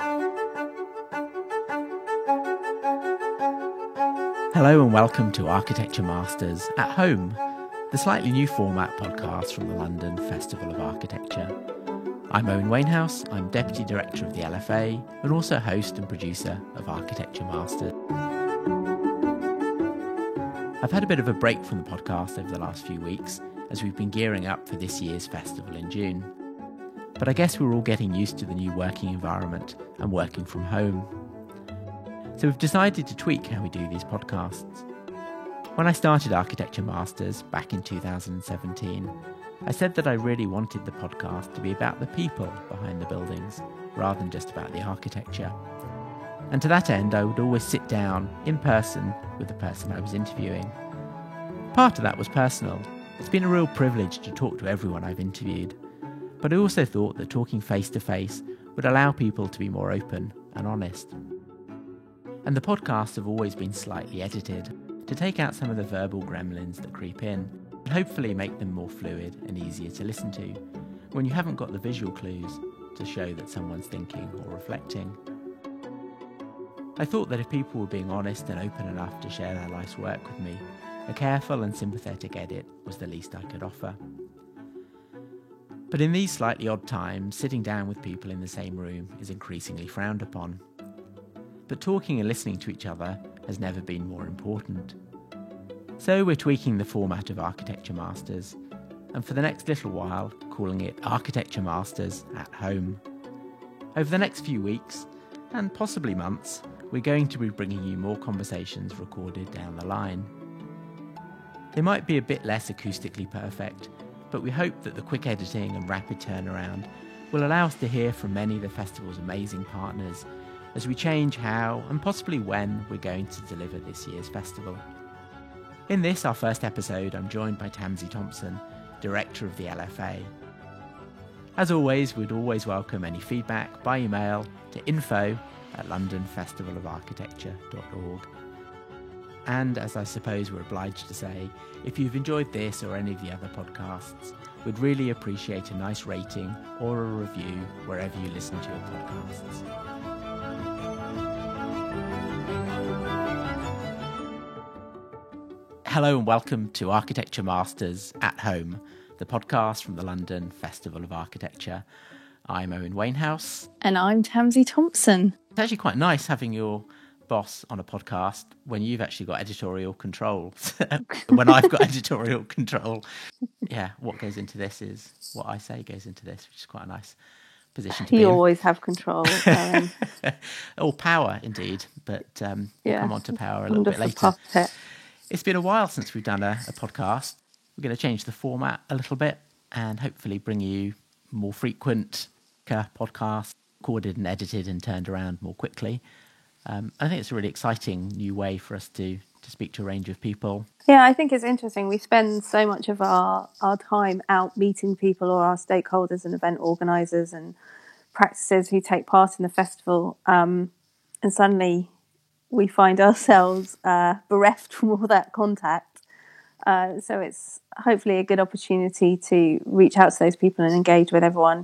Hello and welcome to Architecture Masters at Home, the slightly new format podcast from the London Festival of Architecture. I'm Owen Wainhouse, I'm Deputy Director of the LFA and also host and producer of Architecture Masters. I've had a bit of a break from the podcast over the last few weeks as we've been gearing up for this year's festival in June. But I guess we're all getting used to the new working environment and working from home. So we've decided to tweak how we do these podcasts. When I started Architecture Masters back in 2017, I said that I really wanted the podcast to be about the people behind the buildings, rather than just about the architecture. And to that end, I would always sit down in person with the person I was interviewing. Part of that was personal. It's been a real privilege to talk to everyone I've interviewed. But I also thought that talking face to face would allow people to be more open and honest. And the podcasts have always been slightly edited to take out some of the verbal gremlins that creep in and hopefully make them more fluid and easier to listen to when you haven't got the visual clues to show that someone's thinking or reflecting. I thought that if people were being honest and open enough to share their life's work with me, a careful and sympathetic edit was the least I could offer. But in these slightly odd times, sitting down with people in the same room is increasingly frowned upon. But talking and listening to each other has never been more important. So we're tweaking the format of Architecture Masters, and for the next little while, calling it Architecture Masters at Home. Over the next few weeks, and possibly months, we're going to be bringing you more conversations recorded down the line. They might be a bit less acoustically perfect, but we hope that the quick editing and rapid turnaround will allow us to hear from many of the festival's amazing partners as we change how, and possibly when, we're going to deliver this year's festival. In this, our first episode, I'm joined by Tamsy Thompson, Director of the LFA. As always, we'd always welcome any feedback by email to info@londonfestivalarchitecture.org. And as I suppose we're obliged to say, if you've enjoyed this or any of the other podcasts, we'd really appreciate a nice rating or a review wherever you listen to your podcasts. Hello and welcome to Architecture Masters at Home, the podcast from the London Festival of Architecture. I'm Owen Wainhouse. And I'm Tamsy Thompson. It's actually quite nice having your boss on a podcast when you've actually got editorial control. When I've got editorial control, yeah, what goes into this is what I say goes into this, which is quite a nice position to be in. You always have control. Or power, indeed, but we'll come on to power a little bit later. Puppet. It's been a while since we've done a podcast. We're going to change the format a little bit and hopefully bring you more frequent podcasts, recorded and edited and turned around more quickly. I think it's a really exciting new way for us to speak to a range of people. Yeah, I think it's interesting. We spend so much of our time out meeting people or our stakeholders and event organisers and practices who take part in the festival. And suddenly we find ourselves bereft from all that contact. So it's hopefully a good opportunity to reach out to those people and engage with everyone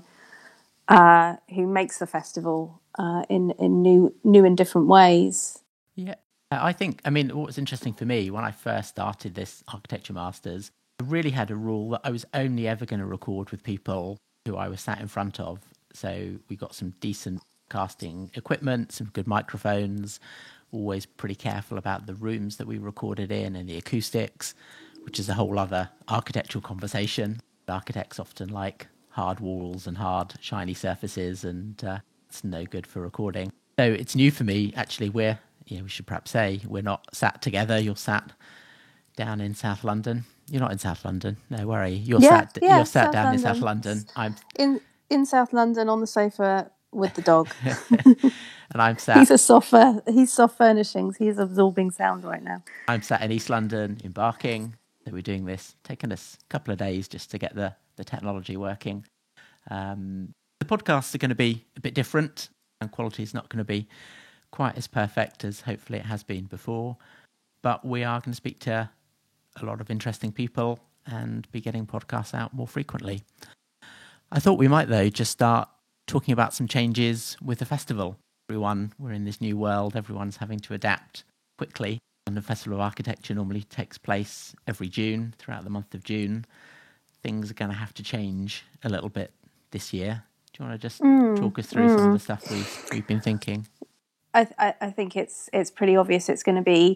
who makes the festival in new and different ways. Yeah, I mean, what was interesting for me when I first started this Architecture Masters, I really had a rule that I was only ever going to record with people who I was sat in front of. So we got some decent casting equipment, some good microphones, always pretty careful about the rooms that we recorded in and the acoustics, which is a whole other architectural conversation. Architects often like hard walls and hard shiny surfaces, and it's no good for recording. So it's new for me. Actually, we should perhaps say we're not sat together. You're sat down in South London. You're not in South London. No, where are you? You're sat down London. In South London. I'm in South London on the sofa with the dog. And I'm sat... He's soft furnishings. He's absorbing sound right now. I'm sat in East London, in Barking. So we're doing this, taking us a couple of days just to get the technology working. The podcasts are going to be a bit different, and quality is not going to be quite as perfect as hopefully it has been before. But we are going to speak to a lot of interesting people and be getting podcasts out more frequently. I thought we might, though, just start talking about some changes with the festival. We're in this new world, everyone's having to adapt quickly. And the Festival of Architecture normally takes place every June, throughout the month of June. Things are going to have to change a little bit this year. Do you want to just talk us through some of the stuff we've been thinking? I think it's pretty obvious it's going to be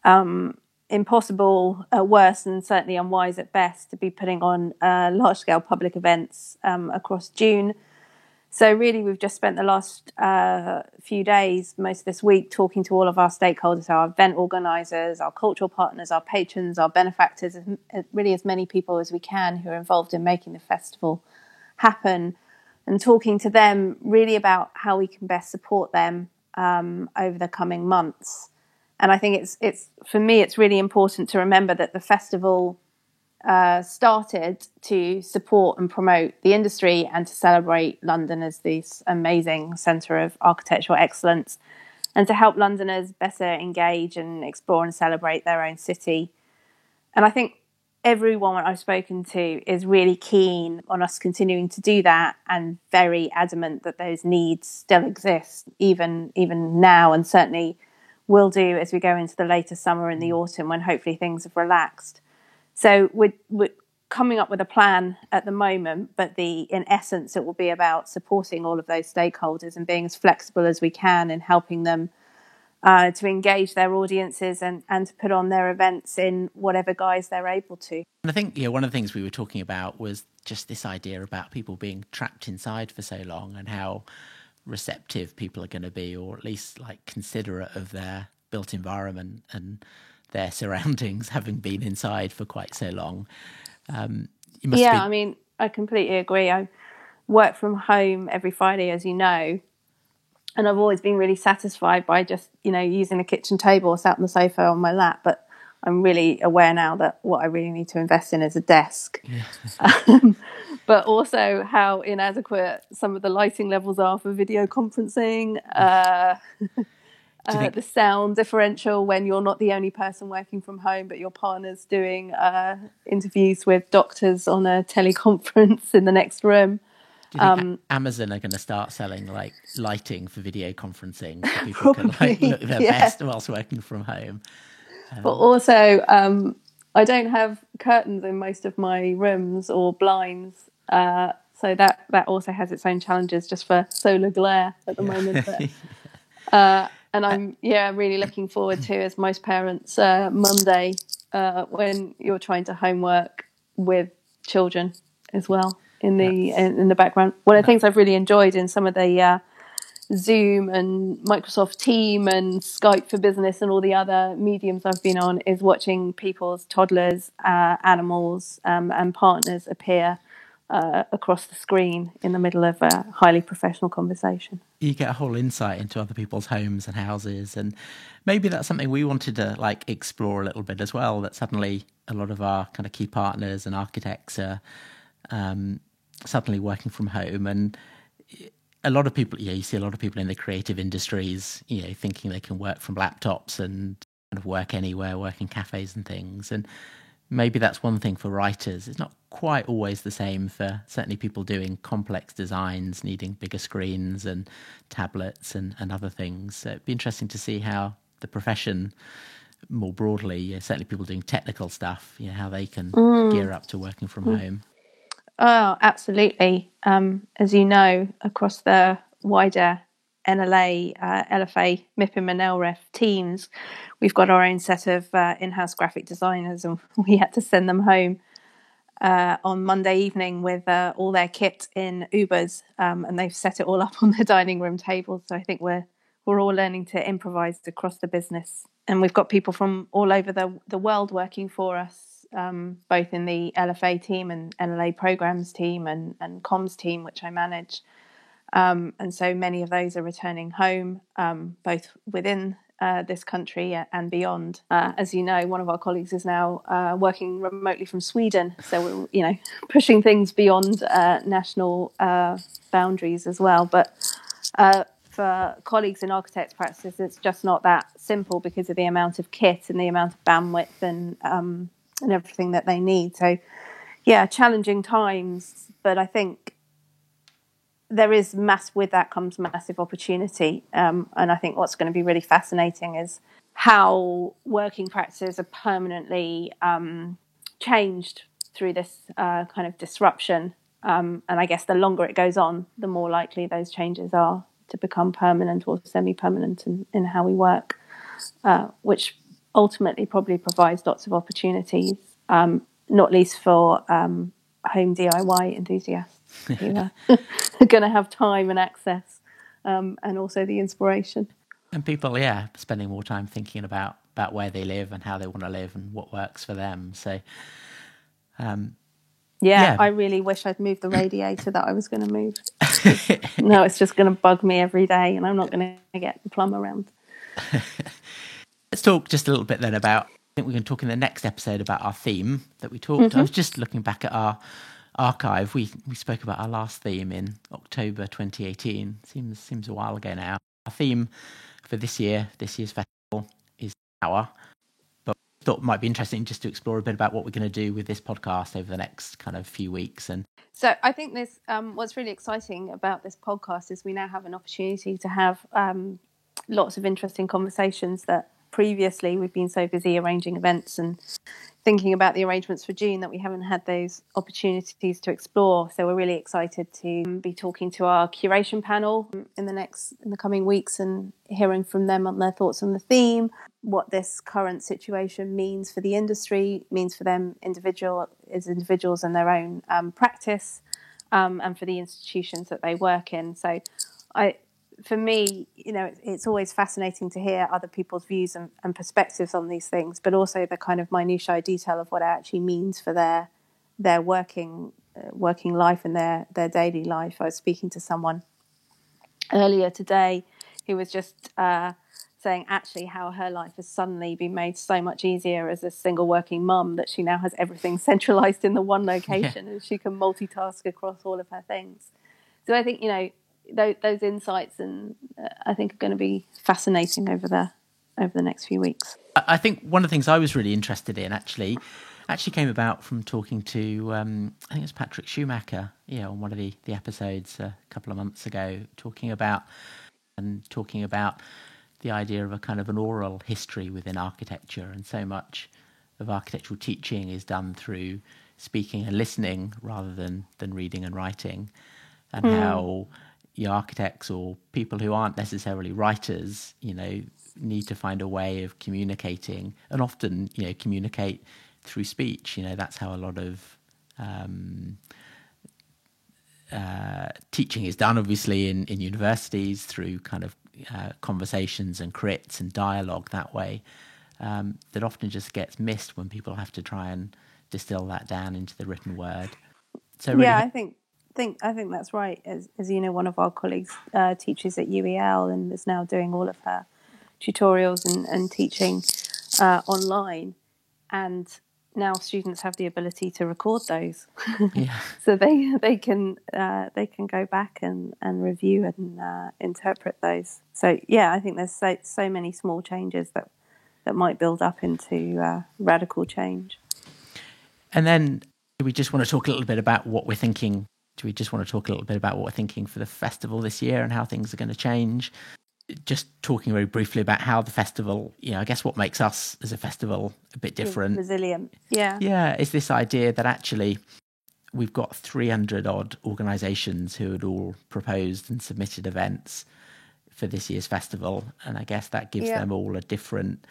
impossible at worst and certainly unwise at best to be putting on large-scale public events across June. So really we've just spent the last few days, most of this week, talking to all of our stakeholders, our event organisers, our cultural partners, our patrons, our benefactors, really as many people as we can who are involved in making the festival happen, and talking to them really about how we can best support them over the coming months. And I think it's for me, it's really important to remember that the festival started to support and promote the industry and to celebrate London as this amazing centre of architectural excellence, and to help Londoners better engage and explore and celebrate their own city. And I think everyone I've spoken to is really keen on us continuing to do that, and very adamant that those needs still exist, even now, and certainly will do as we go into the later summer and the autumn, when hopefully things have relaxed. So we're coming up with a plan at the moment, but in essence it will be about supporting all of those stakeholders and being as flexible as we can in helping them to engage their audiences and to put on their events in whatever guise they're able to. And I think one of the things we were talking about was just this idea about people being trapped inside for so long, and how receptive people are going to be, or at least like considerate of their built environment and their surroundings, having been inside for quite so long. I mean, I completely agree. I work from home every Friday, as you know, and I've always been really satisfied by just, using the kitchen table or sat on the sofa on my lap. But I'm really aware now that what I really need to invest in is a desk. Yeah. But also how inadequate some of the lighting levels are for video conferencing. The sound differential when you're not the only person working from home, but your partner's doing interviews with doctors on a teleconference in the next room. Do you think Amazon are going to start selling like lighting for video conferencing, so people can look their best whilst working from home? But also, I don't have curtains in most of my rooms or blinds, so that also has its own challenges just for solar glare at the moment. But, and I'm really looking forward to, as most parents, Monday when you're trying to homework with children as well in the background. One of the things I've really enjoyed in some of the Zoom and Microsoft Team and Skype for Business and all the other mediums I've been on is watching people's toddlers, animals, and partners appear across the screen in the middle of a highly professional conversation. You get a whole insight into other people's homes and houses, and maybe that's something we wanted to explore a little bit as well, that suddenly a lot of our kind of key partners and architects are suddenly working from home. And a lot of people, you see a lot of people in the creative industries, thinking they can work from laptops and kind of work anywhere, work in cafes and things. And maybe that's one thing for writers. It's not quite always the same for certainly people doing complex designs, needing bigger screens and tablets and other things. So it'd be interesting to see how the profession more broadly, certainly people doing technical stuff, how they can gear up to working from home. Oh, absolutely. As you know, across the wider NLA, LFA, MIPIM and LREF teams, we've got our own set of in-house graphic designers, and we had to send them home on Monday evening with all their kit in Ubers, and they've set it all up on their dining room table. So I think we're all learning to improvise across the business, and we've got people from all over the world working for us. Both in the LFA team and NLA programs team and comms team, which I manage. And so many of those are returning home, both within this country and beyond. As you know, one of our colleagues is now working remotely from Sweden. So we're, pushing things beyond national boundaries as well. But for colleagues in architects' practices, it's just not that simple because of the amount of kit and the amount of bandwidth and everything that they need. So, challenging times, but I think there is with that comes massive opportunity. And I think what's going to be really fascinating is how working practices are permanently changed through this kind of disruption. And I guess the longer it goes on, the more likely those changes are to become permanent or semi-permanent in how we work, which ultimately probably provides lots of opportunities, not least for home DIY enthusiasts who are going to have time and access, and also the inspiration. And people, spending more time thinking about where they live and how they want to live and what works for them. So, I really wish I'd moved the radiator that I was going to move. No, it's just going to bug me every day, and I'm not going to get the plumber around. Let's talk just a little bit then about, I think we're going to talk in the next episode about our theme that we talked. Mm-hmm. I was just looking back at our archive. We spoke about our last theme in October 2018. Seems a while ago now. Our theme for this year's festival is power. But I thought it might be interesting just to explore a bit about what we're going to do with this podcast over the next kind of few weeks. And so I think this, what's really exciting about this podcast is we now have an opportunity to have lots of interesting conversations that previously we've been so busy arranging events and thinking about the arrangements for June that we haven't had those opportunities to explore. So we're really excited to be talking to our curation panel in the coming weeks and hearing from them on their thoughts on the theme, what this current situation means for the industry, means for them as individuals and their own practice, and for the institutions that they work in. So for me, it's always fascinating to hear other people's views and perspectives on these things, but also the kind of minutiae detail of what it actually means for their working life and their daily life. I was speaking to someone earlier today who was just saying actually how her life has suddenly been made so much easier as a single working mum, that she now has everything centralised in the one location and she can multitask across all of her things. So I think, those insights and I think are going to be fascinating over the next few weeks. I think one of the things I was really interested in actually came about from talking to I think it was Patrick Schumacher, on one of the episodes a couple of months ago, talking about the idea of a kind of an oral history within architecture, and so much of architectural teaching is done through speaking and listening rather than reading and writing, and how architects or people who aren't necessarily writers, need to find a way of communicating, and often, communicate through speech. That's how a lot of teaching is done, obviously, in universities, through kind of conversations and crits and dialogue that way, that often just gets missed when people have to try and distill that down into the written word. So really, I think that's right. As one of our colleagues teaches at UEL and is now doing all of her tutorials and teaching online, and now students have the ability to record those, so they can go back and review and interpret those. So I think there's so many small changes that might build up into radical change. And then we just want to talk a little bit about what we're thinking. Do we just want to talk a little bit about what we're thinking for the festival this year and how things are going to change? Just talking very briefly about how the festival, I guess what makes us as a festival a bit different. Resilient. Yeah. Yeah, it's this idea that actually we've got 300 odd organisations who had all proposed and submitted events for this year's festival. And I guess that gives them all a different,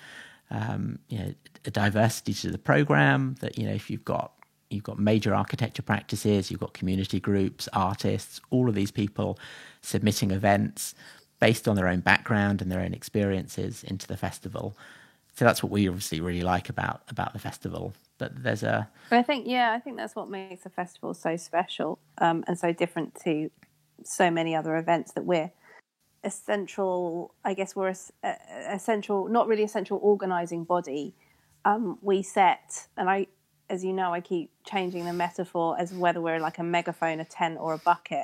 a diversity to the programme, that, if you've got major architecture practices, you've got community groups, artists, all of these people submitting events based on their own background and their own experiences into the festival. So that's what we obviously really like about the festival. But I think that's what makes the festival so special, and so different to so many other events, that we're essential. I guess we're a central, not really a central organising body. We set, and as you know, I keep changing the metaphor as whether we're like a megaphone, a tent, or a bucket,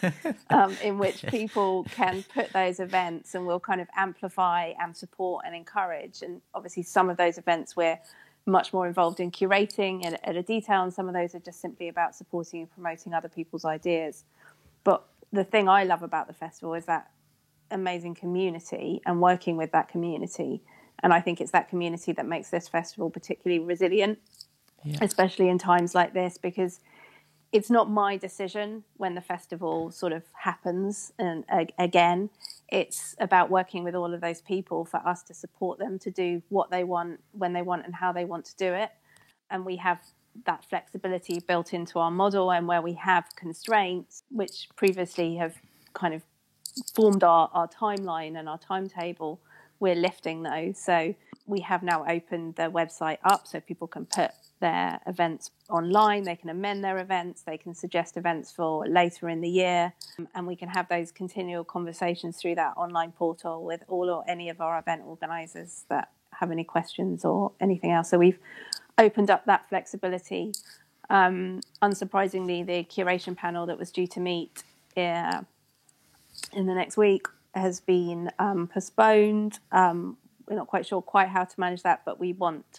in which people can put those events, and we'll kind of amplify and support and encourage. And obviously some of those events we're much more involved in curating at a detail, and some of those are just simply about supporting and promoting other people's ideas. But the thing I love about the festival is that amazing community and working with that community. And I think it's that community that makes this festival particularly resilient, especially in times like this, because it's not my decision when the festival sort of happens. And again, it's about working with all of those people for us to support them to do what they want, when they want, and how they want to do it. And we have that flexibility built into our model, and where we have constraints, which previously have kind of formed our timeline and our timetable, we're lifting those. So we have now opened the website up so people can put their events online, they can amend their events, they can suggest events for later in the year, and we can have those continual conversations through that online portal with all or any of our event organisers that have any questions or anything else. So we've opened up that flexibility. Unsurprisingly, the curation panel that was due to meet in the next week has been postponed. We're not quite sure quite how to manage that, but we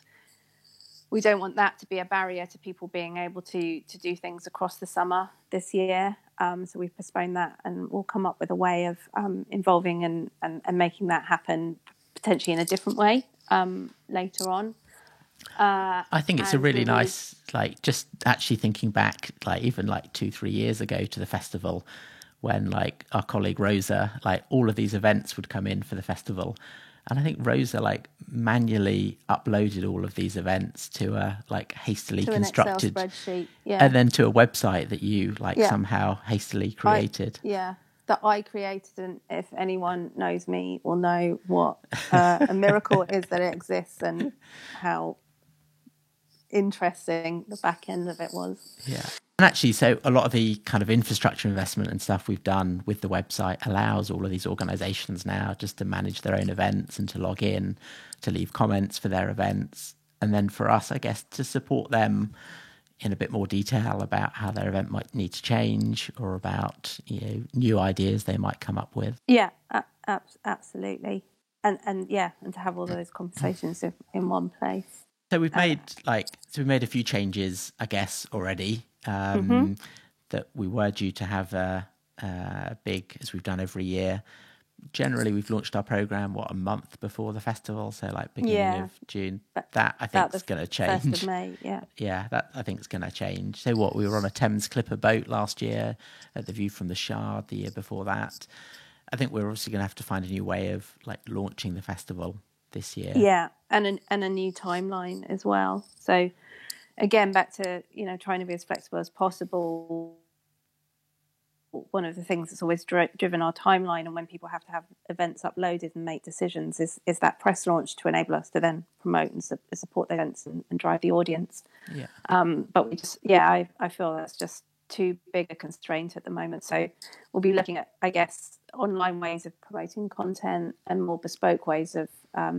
don't want that to be a barrier to people being able to do things across the summer this year. So we've postponed that, and we'll come up with a way of involving and making that happen potentially in a different way later on. I think it's a really nice, like, just actually thinking back, like even like 2-3 years ago to the festival, when like our colleague Rosa, like all of these events would come in for the festival. And I think Rosa like manually uploaded all of these events to a like hastily constructed an Excel spreadsheet, and then to a website that you like somehow hastily created. That I created, and if anyone knows me will know what a miracle is that it exists and how interesting the back end of it was. Yeah. And actually, so a lot of the kind of infrastructure investment and stuff we've done with the website allows all of these organisations now just to manage their own events and to log in, to leave comments for their events. And then for us, I guess, to support them in a bit more detail about how their event might need to change, or about, you know, new ideas they might come up with. Yeah, absolutely. And to have all those conversations in one place. So we've made a few changes, I guess, already. That we were due to have a big, as we've done every year. Generally, we've launched our program a month before the festival, so like beginning of June. That I think is going to change. 1st of May, that I think is going to change. So we were on a Thames Clipper boat last year at the View from the Shard. The year before that, I think we're obviously going to have to find a new way of like launching the festival this year. Yeah, and a new timeline as well. So again, back to, you know, trying to be as flexible as possible. One of the things that's always driven our timeline, and when people have to have events uploaded and make decisions, is that press launch to enable us to then promote and support the events and drive the audience. Yeah. But we just, I feel that's just too big a constraint at the moment. So we'll be looking at, I guess, online ways of promoting content and more bespoke ways of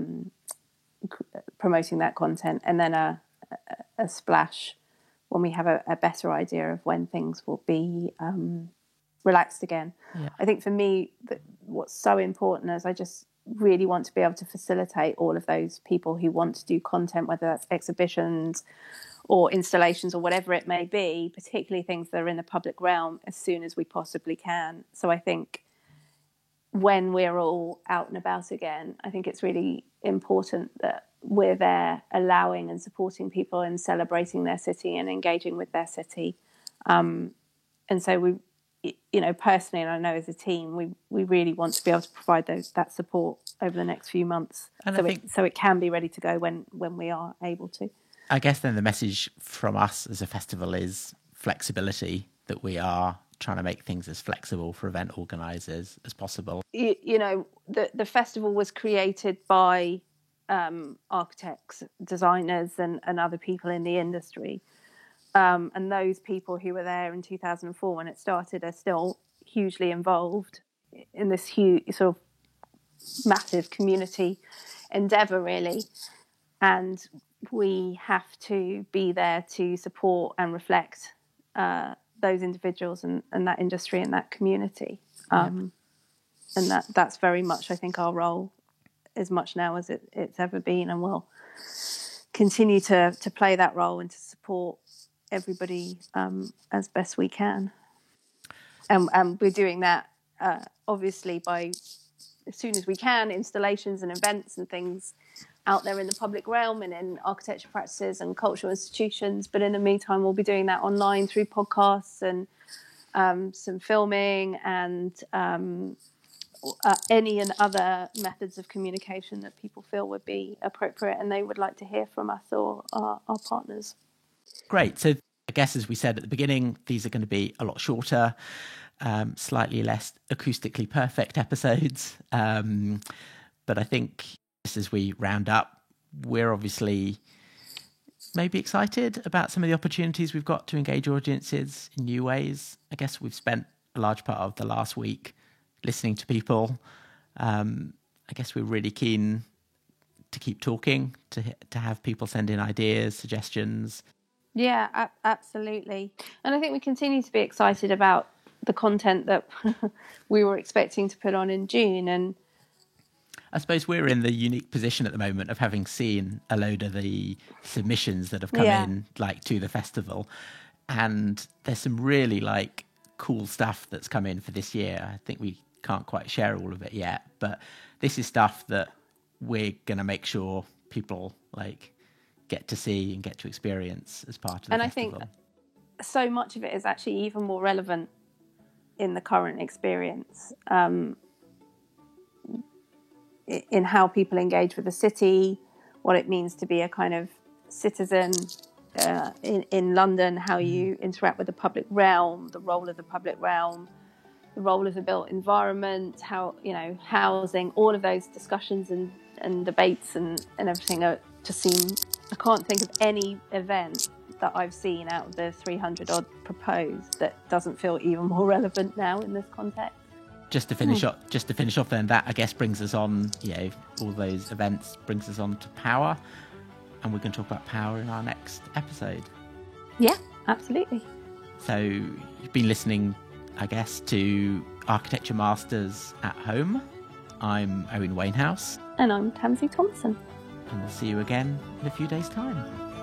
promoting that content, and then a splash when we have a better idea of when things will be relaxed again. Yeah. I think for me, what's so important is I just really want to be able to facilitate all of those people who want to do content, whether that's exhibitions or installations or whatever it may be, particularly things that are in the public realm, as soon as we possibly can. So I think when we're all out and about again, I think it's really important that we're there allowing and supporting people and celebrating their city and engaging with their city. And so we, you know, personally, and I know as a team, we really want to be able to provide that support over the next few months, and so it can be ready to go when we are able to. I guess then the message from us as a festival is flexibility, that we are trying to make things as flexible for event organisers as possible. You know, the festival was created by architects, designers, and other people in the industry. And those people who were there in 2004 when it started are still hugely involved in this huge, sort of massive community endeavour, really. And we have to be there to support and reflect those individuals and that industry and that community. And that's very much, I think, our role, as much now as it's ever been, and will continue to play that role and to support everybody as best we can. And we're doing that obviously by, as soon as we can, installations and events and things out there in the public realm and in architecture practices and cultural institutions. But in the meantime, we'll be doing that online through podcasts and some filming and any and other methods of communication that people feel would be appropriate and they would like to hear from us or our partners. Great. So I guess, as we said at the beginning, these are going to be a lot shorter, slightly less acoustically perfect episodes. But I think just as we round up, we're obviously maybe excited about some of the opportunities we've got to engage audiences in new ways. I guess we've spent a large part of the last week listening to people. I guess we're really keen to keep talking, to have people send in ideas, suggestions. Yeah, absolutely. And I think we continue to be excited about the content that we were expecting to put on in June. And I suppose we're in the unique position at the moment of having seen a load of the submissions that have come in, like, to the festival. And there's some really, like, cool stuff that's come in for this year. I think we can't quite share all of it yet, but this is stuff that we're going to make sure people, like, get to see and get to experience as part of the festival. I think so much of it is actually even more relevant in the current experience, in how people engage with the city, what it means to be a kind of citizen in London, how you interact with the public realm, the role of the public realm, the role of the built environment, how, you know, housing, all of those discussions and debates and everything are just seem. I can't think of any event that I've seen out of the 300 odd proposed that doesn't feel even more relevant now in this context. Just to finish off then, that I guess brings us on, you know, all those events brings us on to power, and we're going to talk about power in our next episode. Yeah, absolutely. So you've been listening, I guess, to Architecture Masters at Home. I'm Owen Wainhouse. And I'm Tansy Thompson. And we'll see you again in a few days' time.